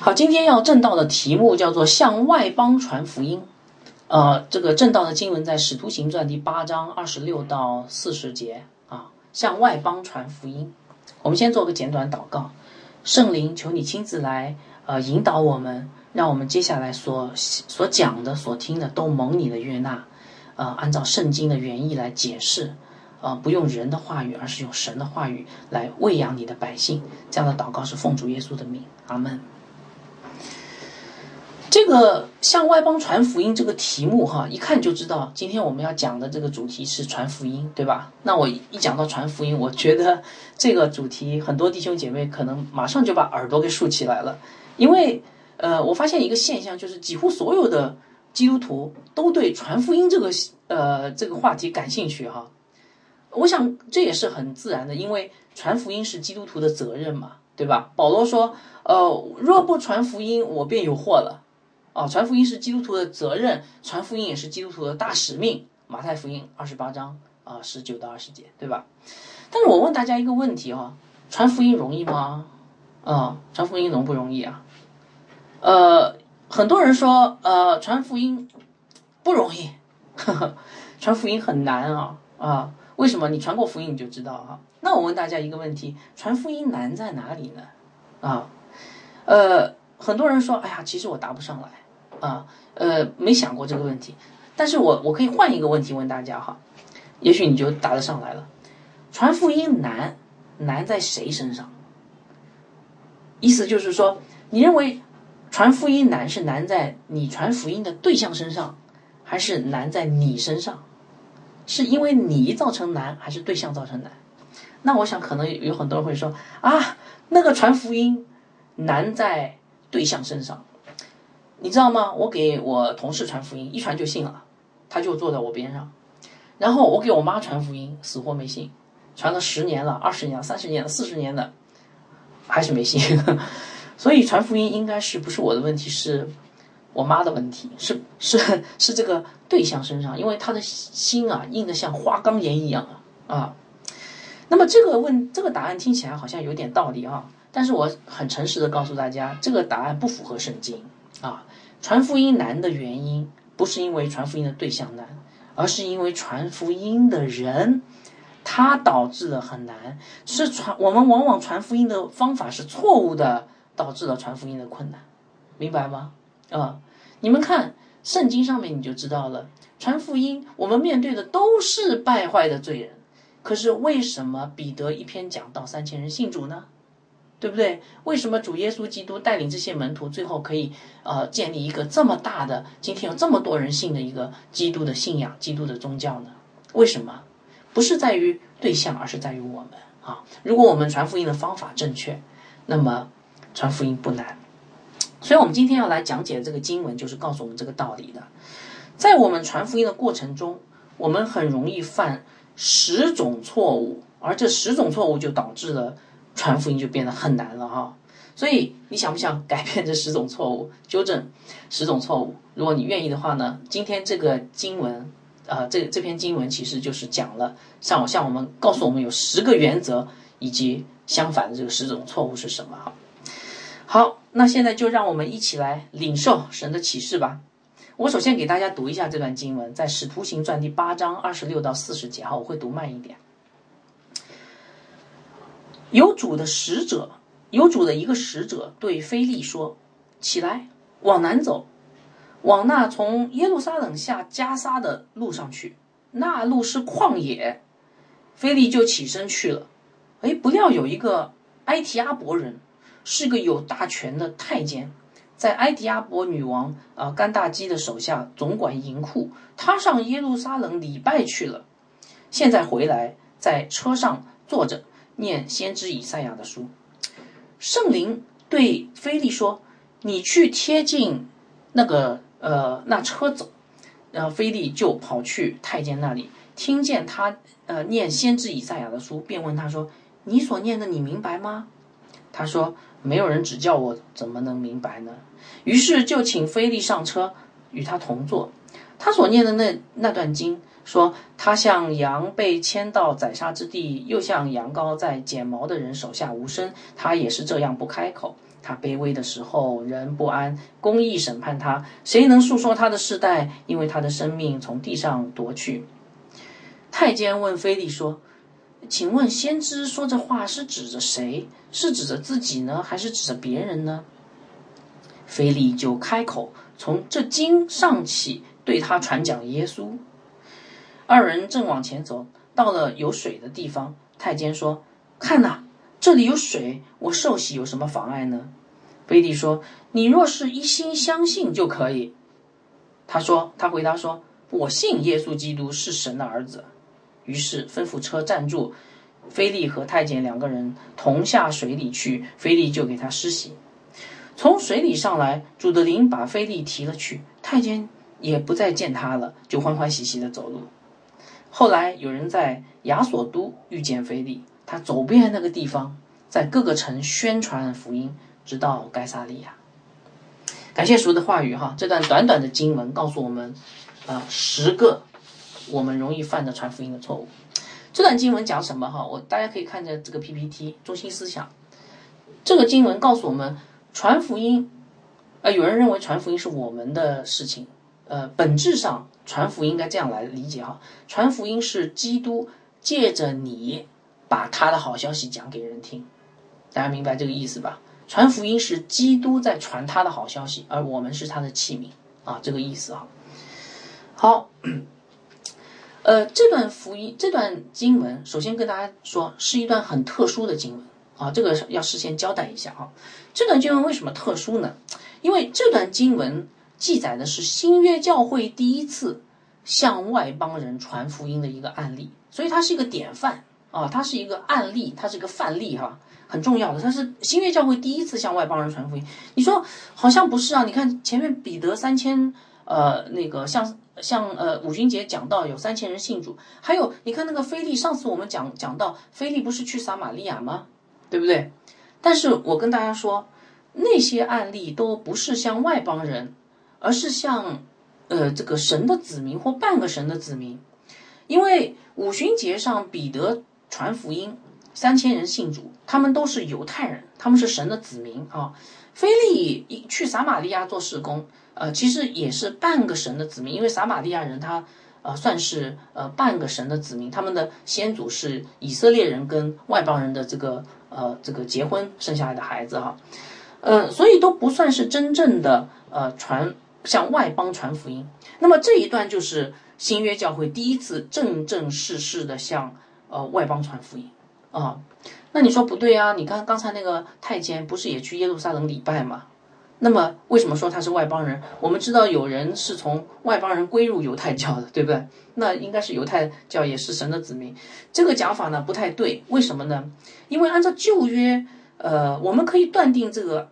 好，今天要正道的题目叫做向外邦传福音。这个正道的经文在使徒行传第8章26到40节啊，向外邦传福音。我们先做个简短祷告。圣灵，求你亲自来引导我们，让我们接下来所讲的所听的都蒙你的悦纳，按照圣经的原意来解释，不用人的话语，而是用神的话语来喂养你的百姓。这样的祷告是奉主耶稣的名，阿们。这个向外邦传福音这个题目哈，一看就知道今天我们要讲的这个主题是传福音，对吧？那我一讲到传福音，我觉得这个主题很多弟兄姐妹可能马上就把耳朵给竖起来了，因为我发现一个现象，就是几乎所有的基督徒都对传福音这个话题感兴趣哈。我想这也是很自然的，因为传福音是基督徒的责任嘛，对吧？保罗说若不传福音，我便有祸了。传福音是基督徒的责任，传福音也是基督徒的大使命。马太福音28章19到20节，对吧？但是我问大家一个问题传福音容易吗？传福音容不容易啊？很多人说传福音不容易，传福音很难为什么？你传过福音你就知道那我问大家一个问题，传福音难在哪里呢？很多人说，哎呀，其实我答不上来没想过这个问题。但是我可以换一个问题问大家也许你就答得上来了。传福音难在谁身上？意思就是说，你认为传福音难是难在你传福音的对象身上，还是难在你身上？是因为你造成难，还是对象造成难？那我想可能有很多人会说那个传福音难在对象身上。你知道吗？我给我同事传福音，一传就信了，他就坐在我边上。然后我给我妈传福音，死活没信，传了10年了、20年了、30年了、40年的，还是没信。所以传福音应该不是我的问题，是我妈的问题，是这个对象身上，因为他的心硬得像花岗岩一样那么这个答案听起来好像有点道理但是我很诚实的告诉大家，这个答案不符合圣经传福音难的原因不是因为传福音的对象难，而是因为传福音的人他导致了很难，我们往往传福音的方法是错误的，导致了传福音的困难，明白吗？你们看圣经上面你就知道了，传福音我们面对的都是败坏的罪人，可是为什么彼得一篇讲道3000人信主呢？对不对？为什么主耶稣基督带领这些门徒最后可以建立一个这么大的，今天有这么多人信的一个基督的信仰、基督的宗教呢？为什么？不是在于对象，而是在于我们如果我们传福音的方法正确，那么传福音不难。所以我们今天要来讲解这个经文，就是告诉我们这个道理的。在我们传福音的过程中，我们很容易犯10种错误，而这10种错误就导致了传福音就变得很难了所以你想不想改变这10种错误，纠正10种错误？如果你愿意的话呢，今天这个经文这篇经文其实就是讲了向我们告诉我们有10个原则，以及相反的这个10种错误是什么好，那现在就让我们一起来领受神的启示吧。我首先给大家读一下这段经文，在使徒行传第8章26到40节我会读慢一点。有主的一个使者对腓利说，起来，往南走，往那从耶路撒冷下迦撒的路上去，那路是旷野。腓利就起身去了。不料有一个埃提阿伯人，是个有大权的太监，在埃提阿伯女王甘大基的手下总管银库，他上耶路撒冷礼拜去了，现在回来，在车上坐着念先知以赛亚的书。圣灵对腓利说，你去贴近那车走。然后腓利就跑去太监那里，听见他念先知以赛亚的书，便问他说，你所念的你明白吗？他说，没有人指教我，怎么能明白呢？于是就请腓利上车与他同坐。他所念的那段经说，他像羊被牵到宰杀之地，又像羊羔在剪毛的人手下无声，他也是这样不开口。 他卑微的时候人不安，公义审判他，谁能述说他的世代？因为他的生命从地上夺去。太监问腓力说：请问先知说这话是指着谁？是指着自己呢，还是指着别人呢？腓力就开口，从这经上起对他传讲耶稣。二人正往前走，到了有水的地方，太监说：看哪，这里有水，我受洗有什么妨碍呢？腓力说：你若是一心相信就可以。他回答说：我信耶稣基督是神的儿子。于是吩咐车站住，腓力和太监两个人同下水里去，腓力就给他施洗。从水里上来，主的灵把腓力提了去，太监也不再见他了，就欢欢喜喜地走路。后来有人在亚索都遇见腓力，他走遍那个地方，在各个城宣传福音，直到该撒利亚。感谢主的话语哈，这段短短的经文告诉我们10个我们容易犯的传福音的错误。这段经文讲什么哈？大家可以看着这个 PPT 中心思想。这个经文告诉我们，传福音，有人认为传福音是我们的事情，本质上传福音应该这样来理解哈，传福音是基督借着你把他的好消息讲给人听，大家明白这个意思吧？传福音是基督在传他的好消息，而我们是他的器皿啊，这个意思啊。好，这段经文，首先跟大家说是一段很特殊的经文啊，这个要事先交代一下啊。这段经文为什么特殊呢？因为这段经文记载的是新约教会第一次向外邦人传福音的一个案例，所以它是一个典范啊，它是一个案例，它是一个范例哈，很重要的。它是新约教会第一次向外邦人传福音。你说好像不是啊？你看前面彼得3000，那个像五旬节讲到有3000人信主，还有你看那个腓力，上次我们讲到腓力不是去撒玛利亚吗？对不对？但是我跟大家说，那些案例都不是向外邦人，而是向这个神的子民或半个神的子民。因为五旬节上彼得传福音，3000人信主，他们都是犹太人，他们是神的子民啊。腓力去撒玛利亚做事工，其实也是半个神的子民，因为撒玛利亚人他算是半个神的子民，他们的先祖是以色列人跟外邦人的这个结婚生下来的孩子哈，所以都不算是真正的向外邦传福音。那么这一段就是新约教会第一次正正式式的向外邦传福音啊。那你说不对啊？你看刚才那个太监不是也去耶路撒冷礼拜吗？那么为什么说他是外邦人？我们知道有人是从外邦人归入犹太教的，对不对？那应该是犹太教也是神的子民。这个讲法呢不太对，为什么呢？因为按照旧约，我们可以断定这个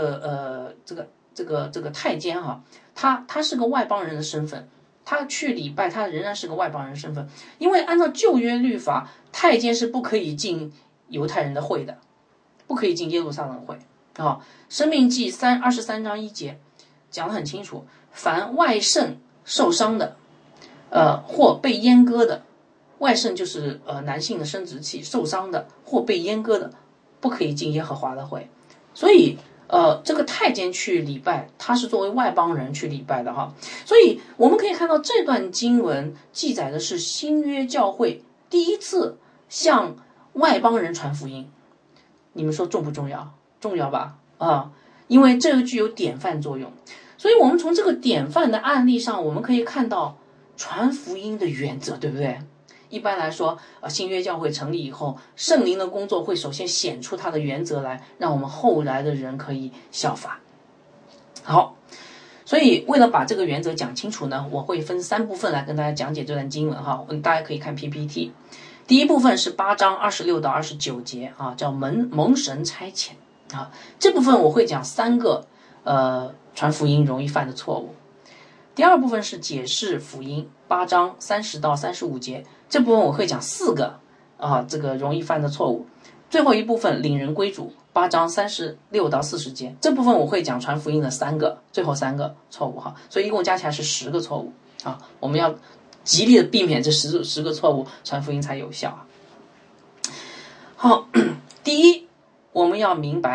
太监哈，他是个外邦人的身份，他去礼拜，他仍然是个外邦人身份。因为按照旧约律法，太监是不可以进犹太人的会的，不可以进耶路撒冷会啊。申命记23章1节讲得很清楚，凡外甥受伤的，或被阉割的，外甥就是男性的生殖器受伤的或被阉割的，不可以进耶和华的会。所以这个太监去礼拜，他是作为外邦人去礼拜的哈。所以我们可以看到这段经文记载的是新约教会第一次向外邦人传福音。你们说重不重要？重要吧？因为这个具有典范作用。所以我们从这个典范的案例上，我们可以看到传福音的原则，对不对？一般来说，新约教会成立以后，圣灵的工作会首先显出它的原则来，让我们后来的人可以效法。好，所以为了把这个原则讲清楚呢，我会分3部分来跟大家讲解这段经文哈。大家可以看 PPT。第一部分是8章26到29节啊，叫蒙神差遣啊。这部分我会讲3个传福音容易犯的错误。第二部分是解释福音，8章30到35节，这部分我会讲4个这个容易犯的错误。最后一部分领人归主，8章36到40节，这部分我会讲传福音的最后3个错误哈，所以一共加起来是10个错误啊。我们要极力的避免这10个错误，传福音才有效。好，第一，我们要明白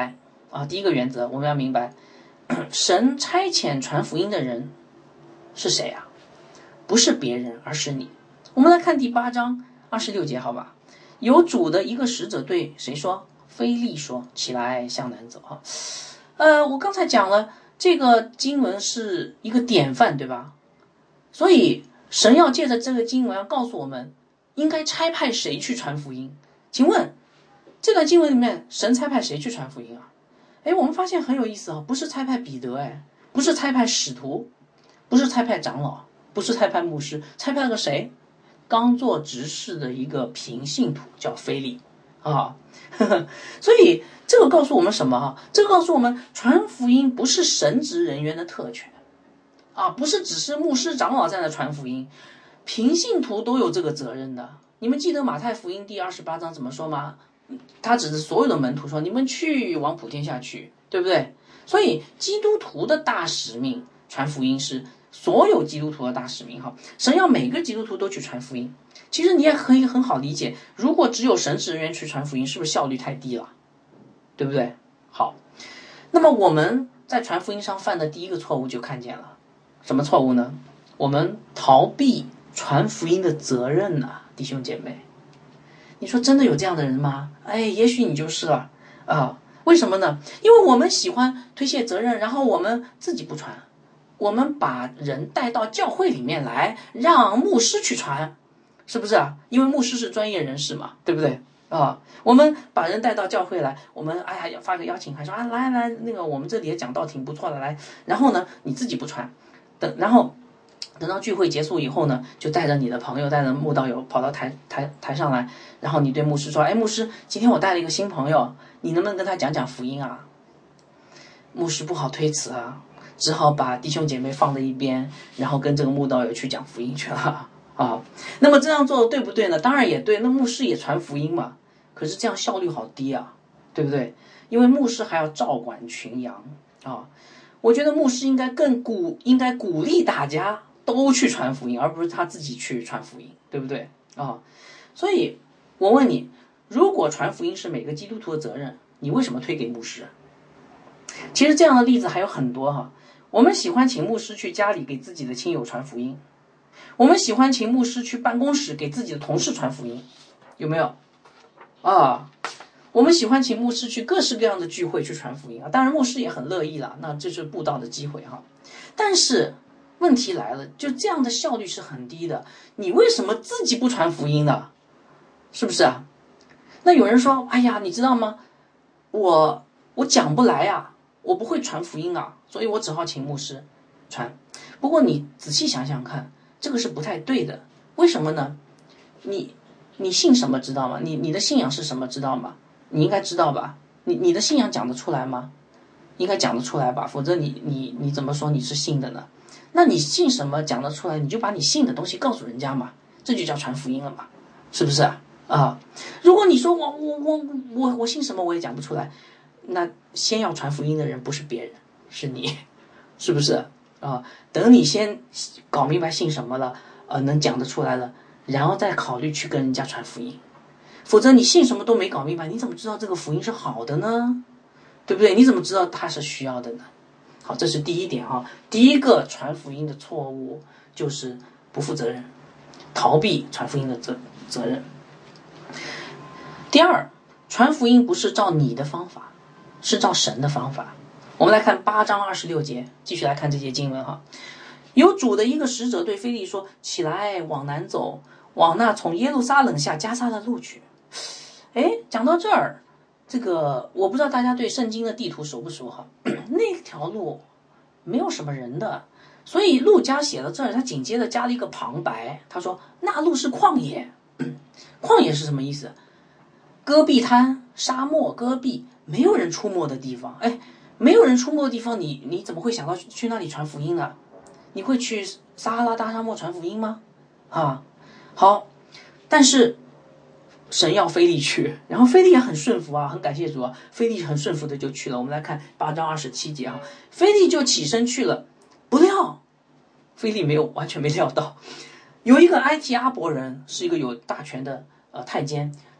第一个原则我们要明白，神差遣传福音的人是谁啊？不是别人，而是你。我们来看第8章26节，好吧？有主的一个使者对谁说？腓力说：“起来，向南走。”我刚才讲了，这个经文是一个典范，对吧？所以神要借着这个经文要告诉我们，应该差派谁去传福音？请问这段经文里面，神差派谁去传福音啊？我们发现很有意思啊，不是差派彼得，不是差派使徒，不是差派长老，不是差派牧师，差派了个谁？刚做执事的一个平信徒，叫腓力啊。所以这个告诉我们什么啊？这个告诉我们，传福音不是神职人员的特权啊，不是只是牧师长老在那传福音，平信徒都有这个责任的。你们记得马太福音第28章怎么说吗？他指着所有的门徒说：“你们去，往普天下去，对不对？”所以基督徒的大使命，传福音是所有基督徒的大使命哈。神要每个基督徒都去传福音。其实你也可以很好理解，如果只有神职人员去传福音，是不是效率太低了？对不对？好，那么我们在传福音上犯的第一个错误就看见了，什么错误呢？我们逃避传福音的责任啊，弟兄姐妹。你说真的有这样的人吗？也许你就是了啊。为什么呢？因为我们喜欢推卸责任，然后我们自己不传，我们把人带到教会里面来，让牧师去传，是不是啊？因为牧师是专业人士嘛，对不对啊？我们把人带到教会来，我们要发个邀请函，说来，那个我们这里也讲道挺不错的，来，然后呢你自己不传，然后等到聚会结束以后呢，就带着你的朋友，带着慕道友跑到台上来，然后你对牧师说：“牧师，今天我带了一个新朋友，你能不能跟他讲讲福音啊？”牧师不好推辞啊，只好把弟兄姐妹放在一边，然后跟这个慕道友去讲福音去了啊。那么这样做对不对呢？当然也对，那牧师也传福音嘛。可是这样效率好低啊，对不对？因为牧师还要照管群羊啊。我觉得牧师应该鼓励大家都去传福音，而不是他自己去传福音，对不对啊？所以我问你，如果传福音是每个基督徒的责任，你为什么推给牧师？其实这样的例子还有很多哈。我们喜欢请牧师去家里给自己的亲友传福音，我们喜欢请牧师去办公室给自己的同事传福音，有没有啊？我们喜欢请牧师去各式各样的聚会去传福音啊，当然牧师也很乐意了，那这是布道的机会哈。但是问题来了，就这样的效率是很低的，你为什么自己不传福音呢？是不是啊？那有人说，你知道吗？我讲不来啊，我不会传福音啊，所以我只好请牧师传。不过你仔细想想看，这个是不太对的。为什么呢？你信什么知道吗？你的信仰是什么知道吗？你应该知道吧？你的信仰讲得出来吗？应该讲得出来吧，否则你怎么说你是信的呢？那你信什么讲得出来，你就把你信的东西告诉人家嘛，这就叫传福音了嘛，是不是啊？如果你说我信什么我也讲不出来，那先要传福音的人不是别人，是你，是不是啊？等你先搞明白信什么了，能讲得出来了，然后再考虑去跟人家传福音。否则你信什么都没搞明白，你怎么知道这个福音是好的呢？对不对？你怎么知道他是需要的呢？好，这是第一点哈。第一个传福音的错误就是不负责任，逃避传福音的责任。第二，传福音不是照你的方法，是照神的方法。我们来看8章26节，继续来看这节经文哈。有主的一个使者对腓力说：“起来，往南走，往那从耶路撒冷下加撒的路去。”讲到这儿，这个我不知道大家对圣经的地图熟不熟哈？那条路没有什么人的，所以路加写到这儿，他紧接着加了一个旁白，他说那路是旷野。旷野是什么意思？戈壁滩、沙漠、戈壁，没有人出没的地方。没有人出没的地方，你怎么会想到去那里传福音呢？你会去撒哈拉大沙漠传福音吗？好，但是神要腓力去，然后腓力也很顺服啊，很感谢主啊，腓力很顺服的就去了。我们来看8章27节啊，腓力就起身去了，不料腓力完全没料到，有一个埃及阿伯人，是一个有大权的太监，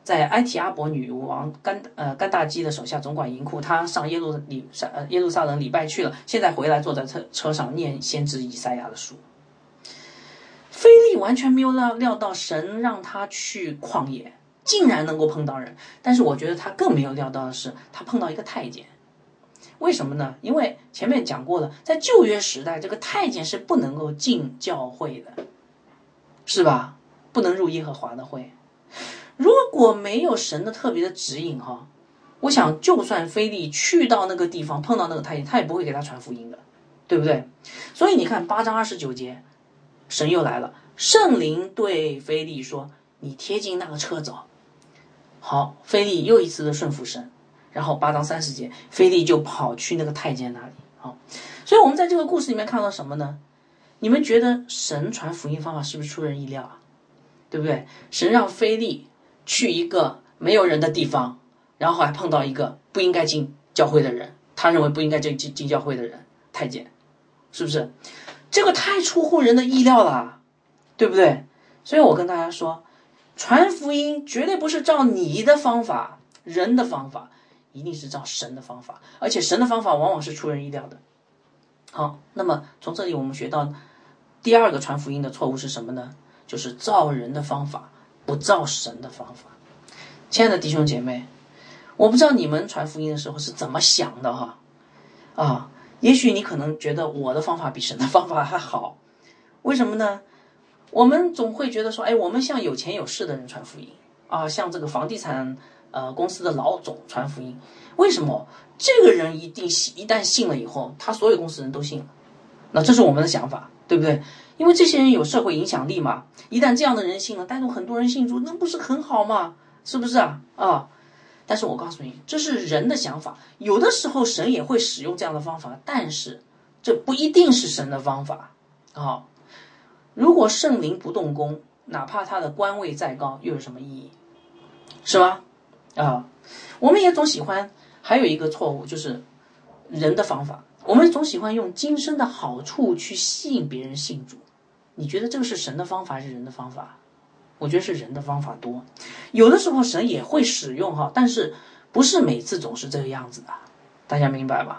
在埃提阿伯女王甘大基的手下总管银库，他上耶路撒冷礼拜去了，现在回来坐在车上念先知以赛亚的书。腓力完全没有料到神让他去旷野，竟然能够碰到人。但是我觉得他更没有料到的是，他碰到一个太监。为什么呢？因为前面讲过了，在旧约时代，这个太监是不能够进教会的，是吧？不能入耶和华的会。如果没有神的特别的指引哈，我想就算腓力去到那个地方碰到那个太监，他也不会给他传福音的，对不对？所以你看8章29节，神又来了，圣灵对腓力说：“你贴近那个车走。”好，腓力又一次的顺服神。然后8章30节，腓力就跑去那个太监那里。好，所以我们在这个故事里面看到什么呢？你们觉得神传福音方法是不是出人意料啊？对不对？神让腓力去一个没有人的地方，然后还碰到一个不应该进教会的人，他认为不应该进教会的人，太监，是不是？这个太出乎人的意料了，对不对？所以我跟大家说，传福音绝对不是照你的方法，人的方法，一定是照神的方法，而且神的方法往往是出人意料的。好，那么从这里我们学到第二个传福音的错误是什么呢？就是照人的方法，不照神的方法。亲爱的弟兄姐妹，我不知道你们传福音的时候是怎么想的哈。也许你可能觉得我的方法比神的方法还好，为什么呢？我们总会觉得说，我们向有钱有势的人传福音啊，像这个房地产公司的老总传福音。为什么？这个人一旦信了以后，他所有公司人都信了。那这是我们的想法，对不对？因为这些人有社会影响力嘛，一旦这样的人信了，带动很多人信主，那不是很好吗？是不是啊？但是我告诉你，这是人的想法，有的时候神也会使用这样的方法，但是这不一定是神的方法啊。如果圣灵不动工，哪怕他的官位再高，又有什么意义？是吧？我们也总喜欢，还有一个错误就是人的方法，我们总喜欢用今生的好处去吸引别人信主。你觉得这个是神的方法还是人的方法？我觉得是人的方法多，有的时候神也会使用但是不是每次总是这个样子的，大家明白吧？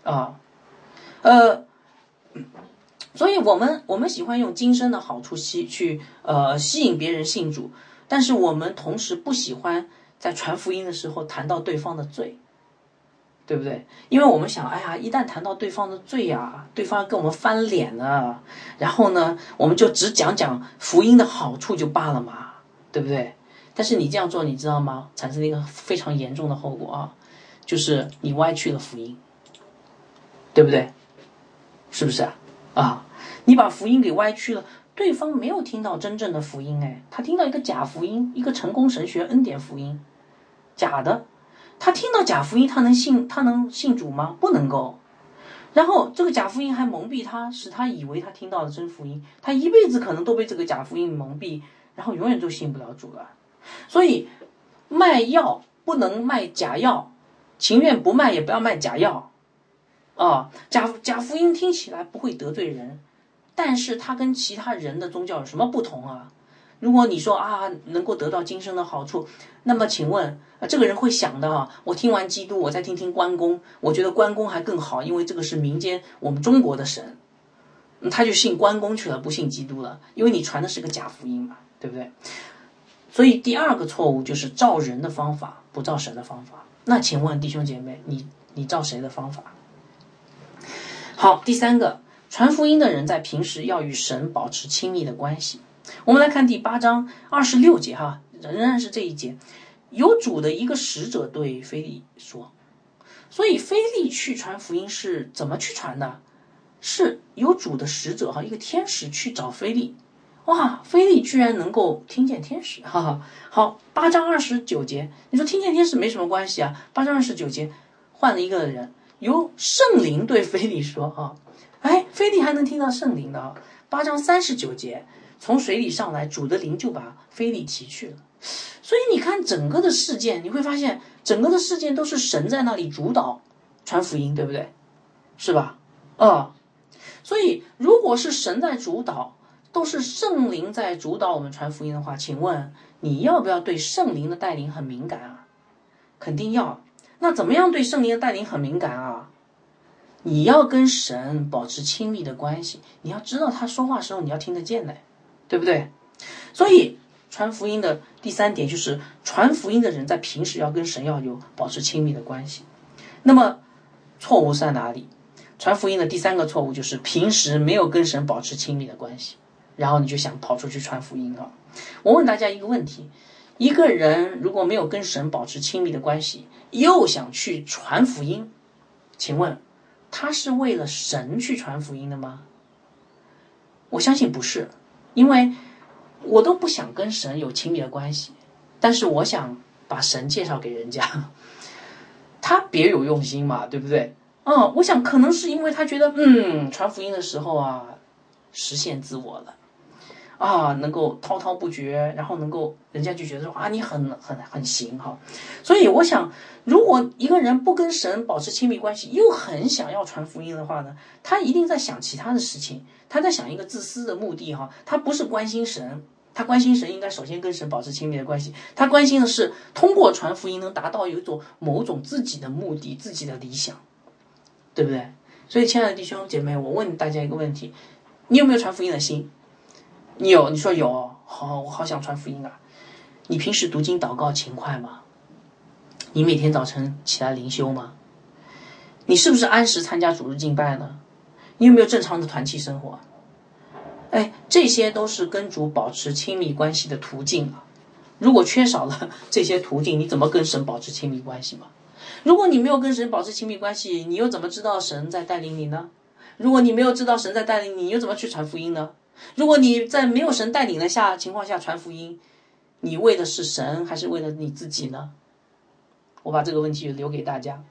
所以我们喜欢用今生的好处吸引别人信主，但是我们同时不喜欢在传福音的时候谈到对方的罪，对不对？因为我们想，一旦谈到对方的罪呀，对方跟我们翻脸了，然后呢，我们就只讲福音的好处就罢了嘛，对不对？但是你这样做，你知道吗？产生了一个非常严重的后果就是你歪曲了福音，对不对？是不是你把福音给歪曲了，对方没有听到真正的福音，他听到一个假福音，一个成功神学恩典福音，假的。他听到假福音，他能信主吗？不能够。然后这个假福音还蒙蔽他，使他以为他听到了真福音，他一辈子可能都被这个假福音蒙蔽，然后永远都信不了主了。所以卖药不能卖假药，情愿不卖也不要卖假药假福音听起来不会得罪人，但是它跟其他人的宗教有什么不同啊？如果你说能够得到今生的好处，那么请问这个人会想的我听完基督，我再听听关公，我觉得关公还更好，因为这个是民间我们中国的神，他就信关公去了，不信基督了，因为你传的是个假福音嘛，对不对？所以第二个错误就是照人的方法，不照神的方法。那请问弟兄姐妹，你照谁的方法？好，第三个，传福音的人在平时要与神保持亲密的关系。我们来看第8章26节仍然是这一节，有主的一个使者对腓力说，所以腓力去传福音是怎么去传的？是有主的使者一个天使去找腓力，腓力居然能够听见天使，好，8章29节，你说听见天使没什么关系8章29节换了一个人，由圣灵对腓力说腓力还能听到圣灵的8章39节，从水里上来，主的灵就把腓力提去了。所以你看整个的事件，你会发现整个的事件都是神在那里主导传福音，对不对？是吧？所以如果是神在主导，都是圣灵在主导我们传福音的话，请问你要不要对圣灵的带领很敏感啊？肯定要。那怎么样对圣灵的带领很敏感啊？你要跟神保持亲密的关系，你要知道他说话的时候你要听得见的，对不对？所以传福音的第3点就是传福音的人在平时要跟神要有保持亲密的关系。那么错误在哪里？传福音的第3个错误就是平时没有跟神保持亲密的关系，然后你就想跑出去传福音啊。我问大家一个问题，一个人如果没有跟神保持亲密的关系，又想去传福音，请问他是为了神去传福音的吗？我相信不是，因为我都不想跟神有亲密的关系，但是我想把神介绍给人家，他别有用心嘛，对不对？我想可能是因为他觉得传福音的时候啊实现自我了啊，能够滔滔不绝，然后能够人家就觉得说啊你很行哈。所以我想如果一个人不跟神保持亲密关系，又很想要传福音的话呢，他一定在想其他的事情，他在想一个自私的目的哈，他不是关心神，他关心神应该首先跟神保持亲密的关系，他关心的是通过传福音能达到有一种某种自己的目的，自己的理想，对不对？所以亲爱的弟兄姐妹，我问大家一个问题，你有没有传福音的心？你有，你说有，我好想传福音啊。你平时读经祷告勤快吗？你每天早晨起来灵修吗？你是不是按时参加主日敬拜呢？你有没有正常的团契生活？这些都是跟主保持亲密关系的途径啊。如果缺少了这些途径，你怎么跟神保持亲密关系嘛？如果你没有跟神保持亲密关系，你又怎么知道神在带领你呢？如果你没有知道神在带领你，你又怎么去传福音呢？如果你在没有神带领的情况下传福音，你为的是神还是为了你自己呢？我把这个问题留给大家。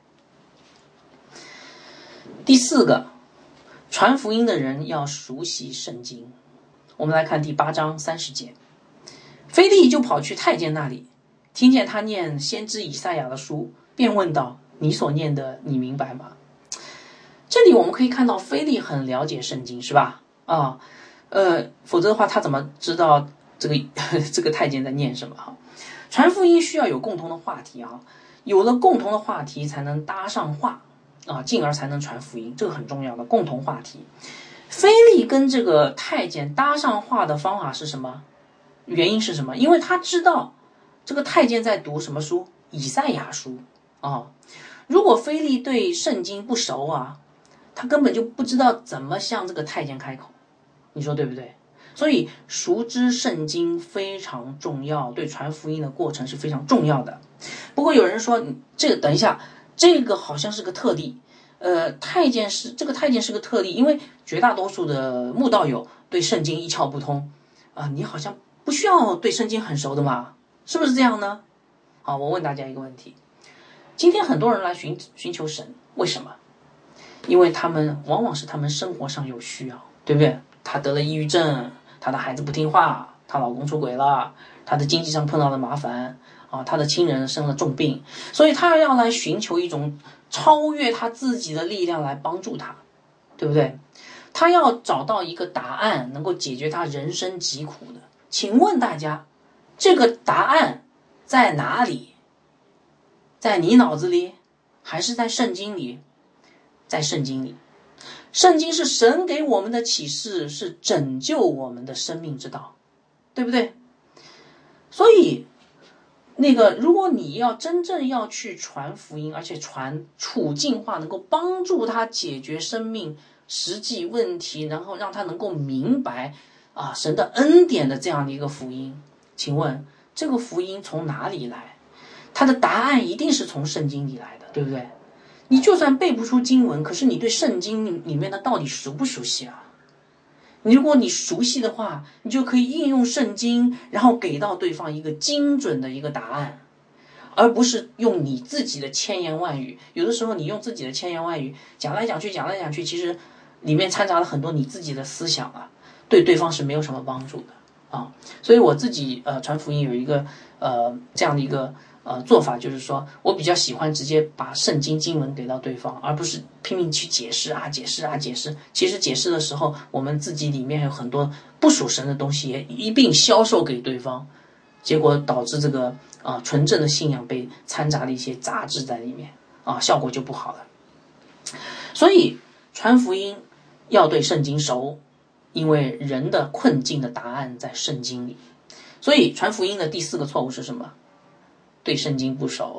第4个，传福音的人要熟悉圣经。我们来看第8章30节，腓利就跑去太监那里，听见他念先知以赛亚的书，便问道：你所念的你明白吗？这里我们可以看到腓利很了解圣经，是吧？否则的话他怎么知道这个太监在念什么？传福音需要有共同的话题啊，有了共同的话题才能搭上话啊，进而才能传福音，这个很重要的共同话题。腓利跟这个太监搭上话的方法是什么？原因是什么？因为他知道这个太监在读什么书？以赛亚书啊。如果腓利对圣经不熟啊，他根本就不知道怎么向这个太监开口，你说对不对？所以熟知圣经非常重要，对传福音的过程是非常重要的。不过有人说，等一下，这个好像是个特例。太监是个特例，因为绝大多数的慕道友对圣经一窍不通啊，你好像不需要对圣经很熟的嘛，是不是这样呢？好，我问大家一个问题，今天很多人来寻求神，为什么？因为往往是他们生活上有需要，对不对？他得了抑郁症，他的孩子不听话，他老公出轨了，他的经济上碰到了麻烦啊，他的亲人生了重病，所以他要来寻求一种超越他自己的力量来帮助他，对不对？他要找到一个答案，能够解决他人生疾苦的。请问大家，这个答案在哪里？在你脑子里，还是在圣经里？在圣经里。圣经是神给我们的启示，是拯救我们的生命之道，对不对？所以如果你要真正要去传福音，而且传处境化，能够帮助他解决生命实际问题，然后让他能够明白神的恩典的这样的一个福音，请问这个福音从哪里来？它的答案一定是从圣经里来的，对不对？你就算背不出经文，可是你对圣经里面的道理熟不熟悉啊？如果你熟悉的话，你就可以应用圣经，然后给到对方一个精准的一个答案，而不是用你自己的千言万语。有的时候你用自己的千言万语讲来讲去，其实里面掺杂了很多你自己的思想啊，对对方是没有什么帮助的啊。所以我自己传福音有一个这样的一个做法，就是说我比较喜欢直接把圣经经文给到对方，而不是拼命去解释。其实解释的时候，我们自己里面有很多不属神的东西也一并销售给对方， 结果导致这个纯正的信仰被掺杂了一些杂质在里面效果就不好了。所以传福音要对圣经熟，因为人的困境的答案在圣经里。所以传福音的第4个错误是什么？对圣经不熟。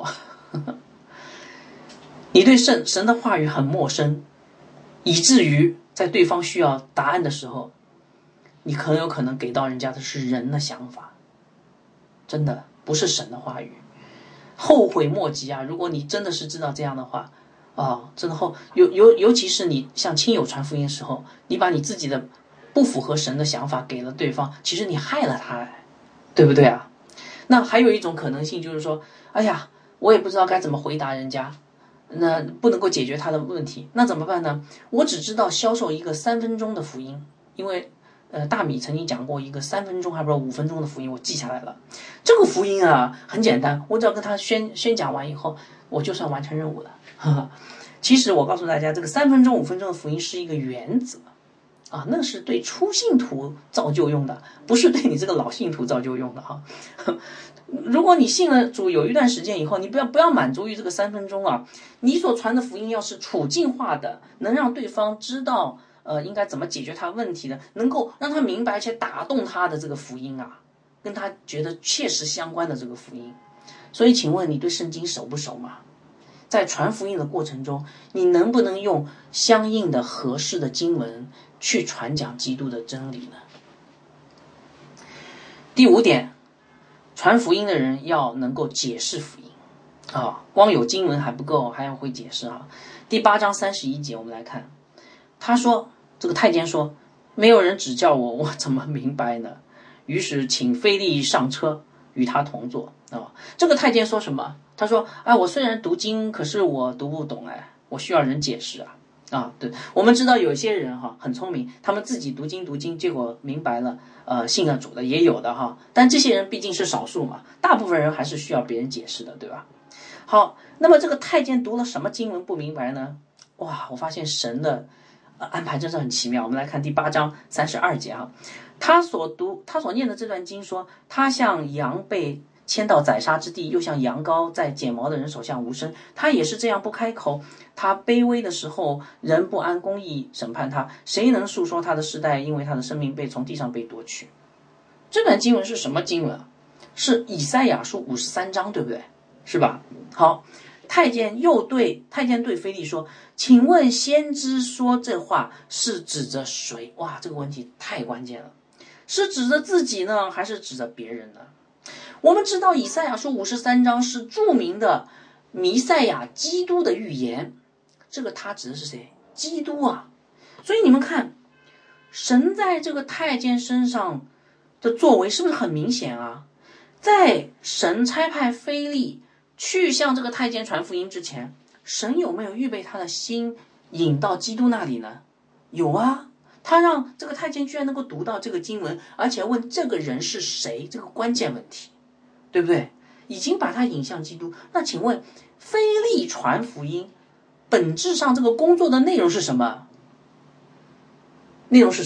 你对神的话语很陌生，以至于在对方需要答案的时候，你很有可能给到人家的是人的想法，真的不是神的话语。后悔莫及啊！如果你真的是知道这样的话真的尤其是你向亲友传福音的时候，你把你自己的不符合神的想法给了对方，其实你害了他，对不对啊？那还有一种可能性就是说，哎呀，我也不知道该怎么回答人家，那不能够解决他的问题，那怎么办呢？我只知道销售一个3分钟的福音，因为大米曾经讲过一个3分钟还不知道5分钟的福音，我记下来了。这个福音很简单，我只要跟他宣讲完以后，我就算完成任务了。其实我告诉大家，这个3分钟5分钟的福音是一个原则那是对初信徒造就用的，不是对你这个老信徒造就用的如果你信了主有一段时间以后，你不要满足于这个3分钟你所传的福音要是处境化的，能让对方知道应该怎么解决他问题的，能够让他明白且打动他的这个福音跟他觉得切实相关的这个福音。所以请问你对圣经熟不熟吗？在传福音的过程中，你能不能用相应的合适的经文去传讲基督的真理呢？第5点，传福音的人要能够解释福音光有经文还不够，还要会解释第8章31节我们来看，他说，这个太监说，没有人指教我，我怎么明白呢？于是请腓力上车与他同坐这个太监说什么？他说我虽然读经，可是我读不懂我需要人解释对，我们知道有些人很聪明，他们自己读经，结果明白了信了主的也有的但这些人毕竟是少数嘛，大部分人还是需要别人解释的，对吧？好，那么这个太监读了什么经文不明白呢？哇，我发现神的安排真是很奇妙。我们来看第8章32节他所念的这段经说，他像羊被牵到宰杀之地，又像羊羔在剪毛的人手下无声，他也是这样不开口。他卑微的时候，人不按公义审判他，谁能述说他的世代？因为他的生命从地上被夺去。这段经文是什么经文？是以赛亚书53章，对不对？是吧？好，太监对腓力说，请问先知说这话是指着谁？哇，这个问题太关键了，是指着自己呢，还是指着别人呢？我们知道以赛亚书53章是著名的弥赛亚基督的预言，这个他指的是谁？基督所以你们看，神在这个太监身上的作为是不是很明显在神差派腓力去向这个太监传福音之前，神有没有预备他的心引到基督那里呢？有他让这个太监居然能够读到这个经文，而且问这个人是谁，这个关键问题，对不对？已经把他引向基督。那请问腓力传福音本质上这个工作的内容是什么？内容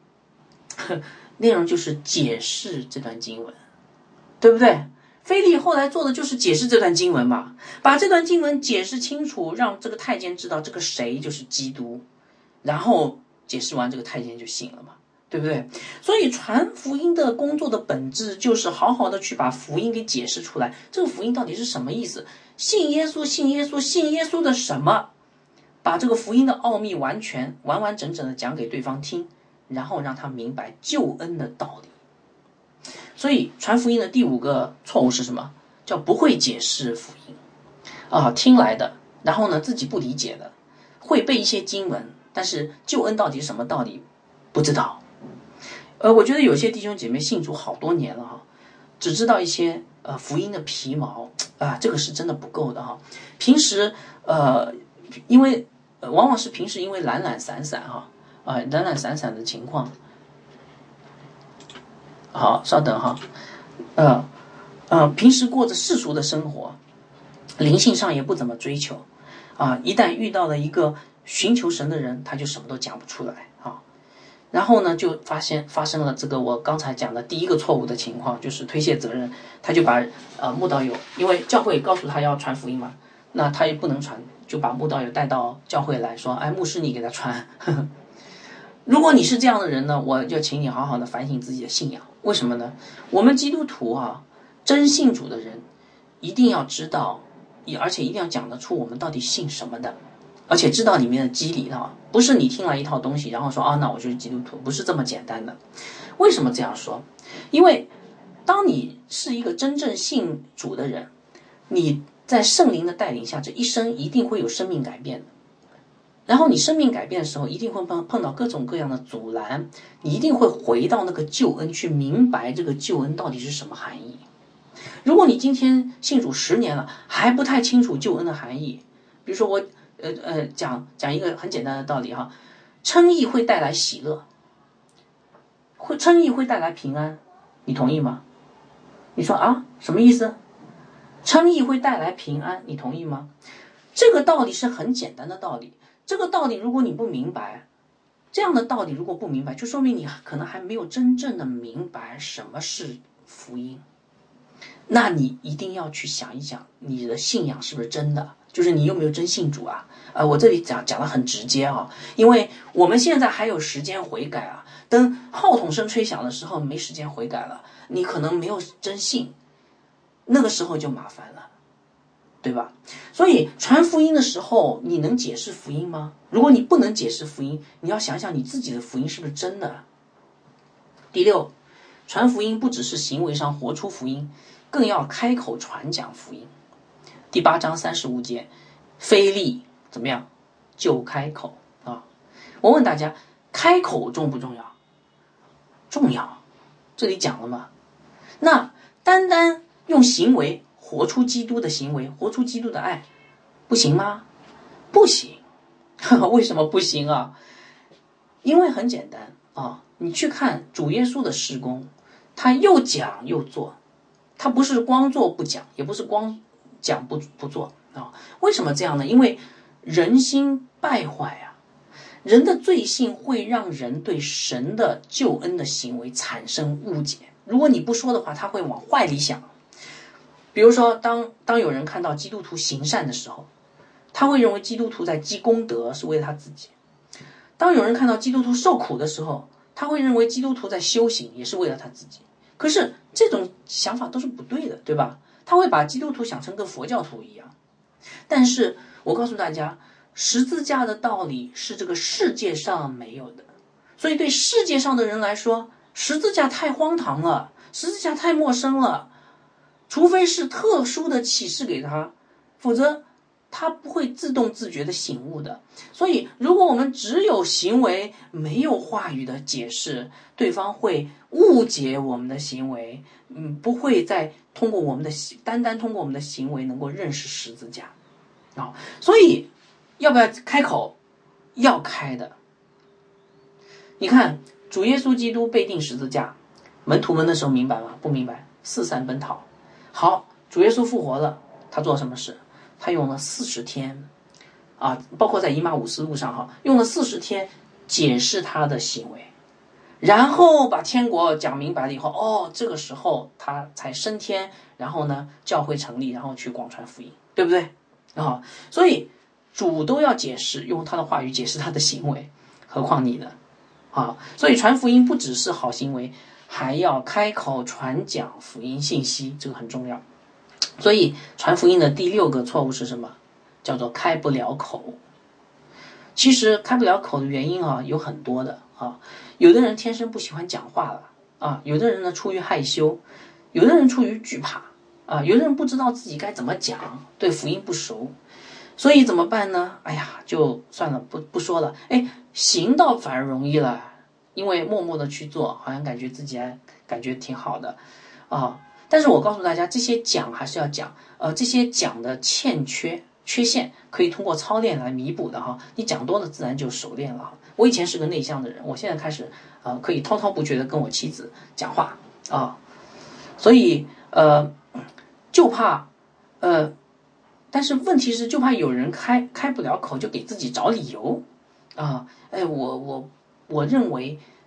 就是解释这段经文，对不对？腓力后来做的就是解释这段经文嘛，把这段经文解释清楚，让这个太监知道这个谁就是基督，然后解释完，这个太监就信了嘛，对不对？所以传福音的工作的本质就是好好的去把福音给解释出来，这个福音到底是什么意思？信耶稣的什么？把这个福音的奥秘完整的讲给对方听，然后让他明白救恩的道理。所以传福音的第5个错误是什么？叫不会解释福音听来的，然后呢自己不理解的，会背一些经文，但是救恩到底是什么道理不知道。我觉得有些弟兄姐妹信主好多年了只知道一些福音的皮毛这个是真的不够的平时因为往往是平时因为懒懒散散的情况。好，稍等平时过着世俗的生活，灵性上也不怎么追求一旦遇到了一个寻求神的人，他就什么都讲不出来然后呢，就发生了这个我刚才讲的第一个错误的情况，就是推卸责任。他就把慕道友，因为教会告诉他要传福音嘛，那他也不能传，就把慕道友带到教会来说，哎，牧师你给他传。如果你是这样的人呢，我就请你好好的反省自己的信仰。为什么呢？我们基督徒啊，真信主的人一定要知道，而且一定要讲得出我们到底信什么的，而且知道里面的机理啊，不是你听了一套东西，然后说啊，那我就是基督徒，不是这么简单的。为什么这样说？因为当你是一个真正信主的人，你在圣灵的带领下，这一生一定会有生命改变的。然后你生命改变的时候，一定会碰到各种各样的阻拦，你一定会回到那个救恩去明白这个救恩到底是什么含义。如果你今天信主10年了，还不太清楚救恩的含义，比如说我讲一个很简单的道理哈，称义会带来喜乐，称义会带来平安，你同意吗？你说啊，什么意思？称义会带来平安，你同意吗？这个道理是很简单的道理。这个道理如果你不明白，这样的道理如果不明白，就说明你可能还没有真正的明白什么是福音。那你一定要去想一想，你的信仰是不是真的？就是你有没有真信主啊？我这里讲得很直接啊，因为我们现在还有时间悔改啊。等号筒声吹响的时候，没时间悔改了，你可能没有真信，那个时候就麻烦了，对吧？所以传福音的时候，你能解释福音吗？如果你不能解释福音，你要想想你自己的福音是不是真的。第六，传福音不只是行为上活出福音，更要开口传讲福音。第8章35节，非利怎么样？就开口啊！我问大家，开口重不重要？重要，这里讲了嘛。那单单用行为活出基督的行为，活出基督的爱，不行吗？不行。为什么不行啊？因为很简单啊，你去看主耶稣的事工，他又讲又做，他不是光做不讲，也不是光讲不做啊。为什么这样呢？因为人心败坏啊，人的罪性会让人对神的救恩的行为产生误解。如果你不说的话，他会往坏里想。比如说当有人看到基督徒行善的时候，他会认为基督徒在积功德，是为了他自己。当有人看到基督徒受苦的时候，他会认为基督徒在修行，也是为了他自己。可是这种想法都是不对的，对吧？他会把基督徒想成跟佛教徒一样。但是我告诉大家，十字架的道理是这个世界上没有的，所以对世界上的人来说，十字架太荒唐了，十字架太陌生了，除非是特殊的启示给他，否则他不会自动自觉的醒悟的。所以如果我们只有行为没有话语的解释，对方会误解我们的行为，不会再通过我们的单通过我们的行为能够认识十字架啊。所以要不要开口？要开的。你看主耶稣基督被钉十字架，门徒们那时候明白吗？不明白，四散奔逃。好，主耶稣复活了，他做什么事？他用了40天啊，包括在以马五斯路上哈，用了40天解释他的行为，然后把天国讲明白了以后，这个时候他才升天，然后呢教会成立，然后去广传福音，对不对啊？所以主都要解释，用他的话语解释他的行为，何况你呢啊？所以传福音不只是好行为，还要开口传讲福音信息，这个很重要。所以传福音的第6个错误是什么？叫做开不了口。其实开不了口的原因有很多的啊。有的人天生不喜欢讲话了啊，有的人呢出于害羞，有的人出于惧怕啊，有的人不知道自己该怎么讲，对福音不熟，所以怎么办呢？哎呀，就算了，不说了。行道反而容易了，因为默默的去做，好像感觉自己还感觉挺好的啊。但是我告诉大家，这些讲还是要讲，这些讲的缺陷可以通过操练来弥补的哈。你讲多了，自然就熟练了哈。我以前是个内向的人，我现在开始可以滔滔不绝的跟我妻子讲话啊，所以就怕但是问题是就怕有人开不了口，就给自己找理由啊。我认为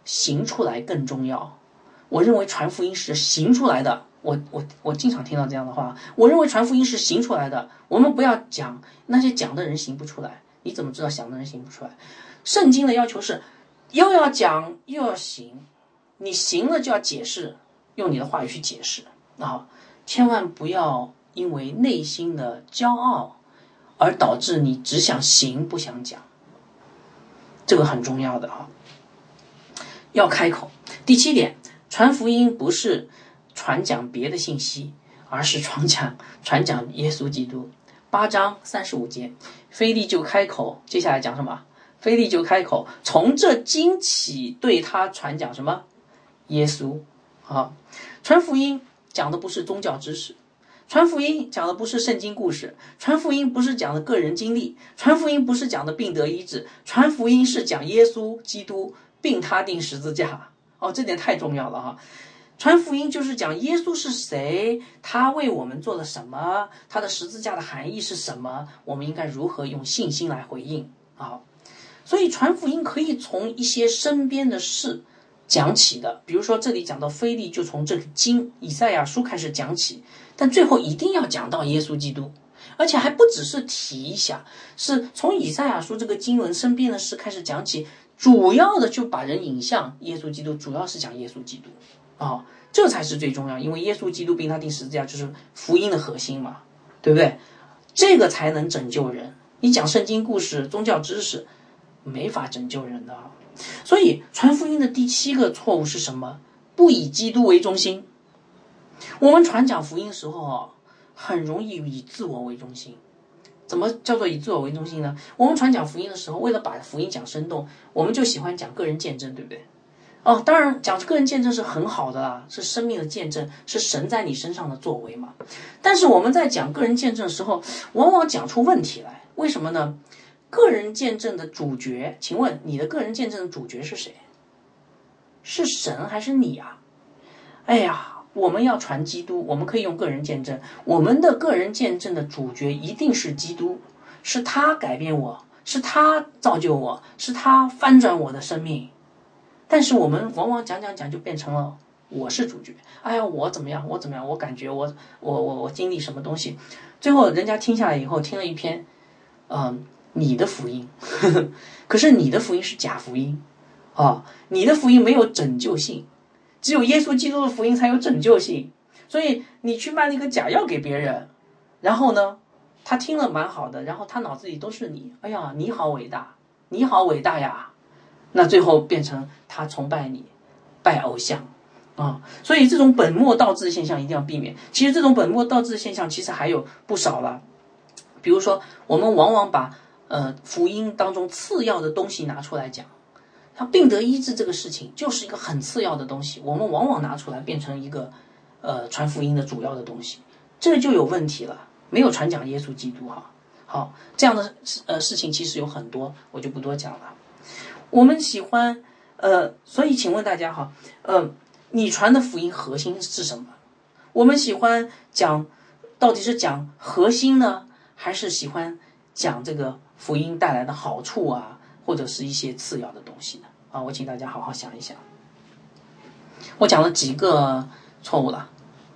行出来更重要。我认为传福音是行出来的。我经常听到这样的话，我认为传福音是行出来的。我们不要讲那些讲的人行不出来，你怎么知道想的人行不出来？圣经的要求是又要讲又要行，你行了就要解释，用你的话语去解释啊！千万不要因为内心的骄傲而导致你只想行不想讲，这个很重要的啊，要开口。第7点，传福音不是传讲别的信息，而是传讲耶稣基督。8章35节，腓利就开口，接下来讲什么？腓利就开口，从这经起对他传讲什么？耶稣啊！传福音讲的不是宗教知识，传福音讲的不是圣经故事，传福音不是讲的个人经历，传福音不是讲的病得医治，传福音是讲耶稣基督并他钉十字架。这点太重要了哈！传福音就是讲耶稣是谁，他为我们做了什么，他的十字架的含义是什么，我们应该如何用信心来回应啊！所以传福音可以从一些身边的事讲起的，比如说这里讲到腓利就从这个经以赛亚书开始讲起，但最后一定要讲到耶稣基督，而且还不只是提一下，是从以赛亚书这个经文身边的事开始讲起，主要的就把人引向耶稣基督，主要是讲耶稣基督这才是最重要，因为耶稣基督并他钉十字架就是福音的核心嘛，对不对？这个才能拯救人。你讲圣经故事、宗教知识没法拯救人的。所以传福音的第7个错误是什么？不以基督为中心。我们传讲福音的时候很容易以自我为中心。怎么叫做以自我为中心呢？我们传讲福音的时候，为了把福音讲生动，我们就喜欢讲个人见证，对不对？当然讲个人见证是很好的啦，是生命的见证，是神在你身上的作为嘛。但是我们在讲个人见证的时候，往往讲出问题来。为什么呢？个人见证的主角，请问你的个人见证的主角是谁？是神还是你啊？哎呀，我们要传基督，我们可以用个人见证，我们的个人见证的主角一定是基督，是他改变我，是他造就我，是他翻转我的生命。但是我们往往讲就变成了我是主角，哎呀我怎么样，我感觉我经历什么东西，最后人家听下来以后听了一篇你的福音可是你的福音是假福音你的福音没有拯救性，只有耶稣基督的福音才有拯救性。所以你去卖了一个假药给别人，然后呢他听了蛮好的，然后他脑子里都是你，哎呀你好伟大，你好伟大呀，那最后变成他崇拜你，拜偶像所以这种本末倒置的现象一定要避免。其实这种本末倒置的现象其实还有不少了，比如说我们往往把福音当中次要的东西拿出来讲，像病得医治这个事情就是一个很次要的东西，我们往往拿出来变成一个传福音的主要的东西，这就有问题了，没有传讲耶稣基督好，这样的事情其实有很多，我就不多讲了。我们喜欢所以请问大家你传的福音核心是什么？我们喜欢讲到底是讲核心呢，还是喜欢讲这个福音带来的好处啊，或者是一些次要的东西呢？我请大家好好想一想。我讲了几个错误了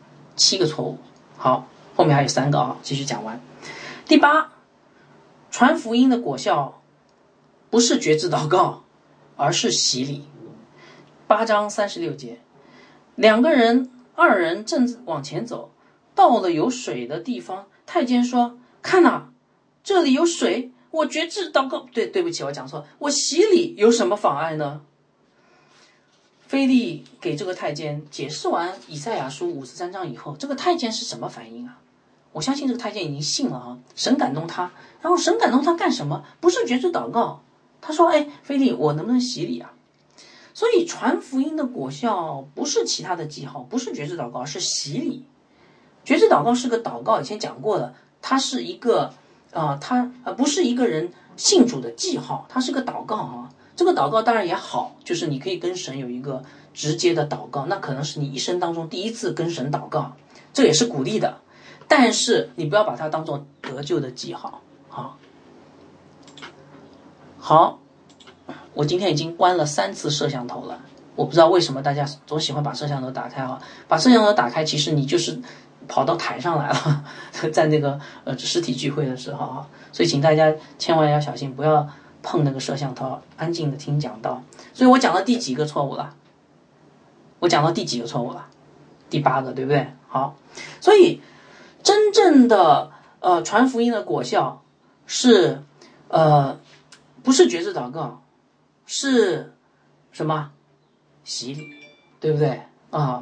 ？7个错误。好，后面还有3个继续讲完。第8，传福音的果效不是觉知祷告，而是洗礼。8章36节，二人正往前走，到了有水的地方，太监说：“看哪，这里有水，我觉知祷告。”对不起，我讲错，我洗礼有什么妨碍呢？腓利给这个太监解释完以赛亚书53章以后，这个太监是什么反应啊？我相信这个太监已经信了神感动他，然后神感动他干什么？不是觉知祷告，他说：“腓利，我能不能洗礼啊？”所以传福音的果效不是其他的记号，不是觉知祷告，是洗礼。觉知祷告是个祷告，以前讲过的，它是一个它不是一个人信主的记号，它是个祷告这个祷告当然也好，就是你可以跟神有一个直接的祷告，那可能是你一生当中第一次跟神祷告，这也是鼓励的，但是你不要把它当做得救的记号好，我今天已经关了3次摄像头了， 我不知道为什么大家总喜欢把摄像头打开啊，把摄像头打开，其实你就是跑到台上来了，在那个实体聚会的时候啊，所以请大家千万要小心，不要碰那个摄像头，安静的听讲道。所以我讲了第几个错误了？我讲到第几个错误了？第8个，对不对？好，所以真正的传福音的果效是不是觉知祷告，是什么？洗礼，对不对啊？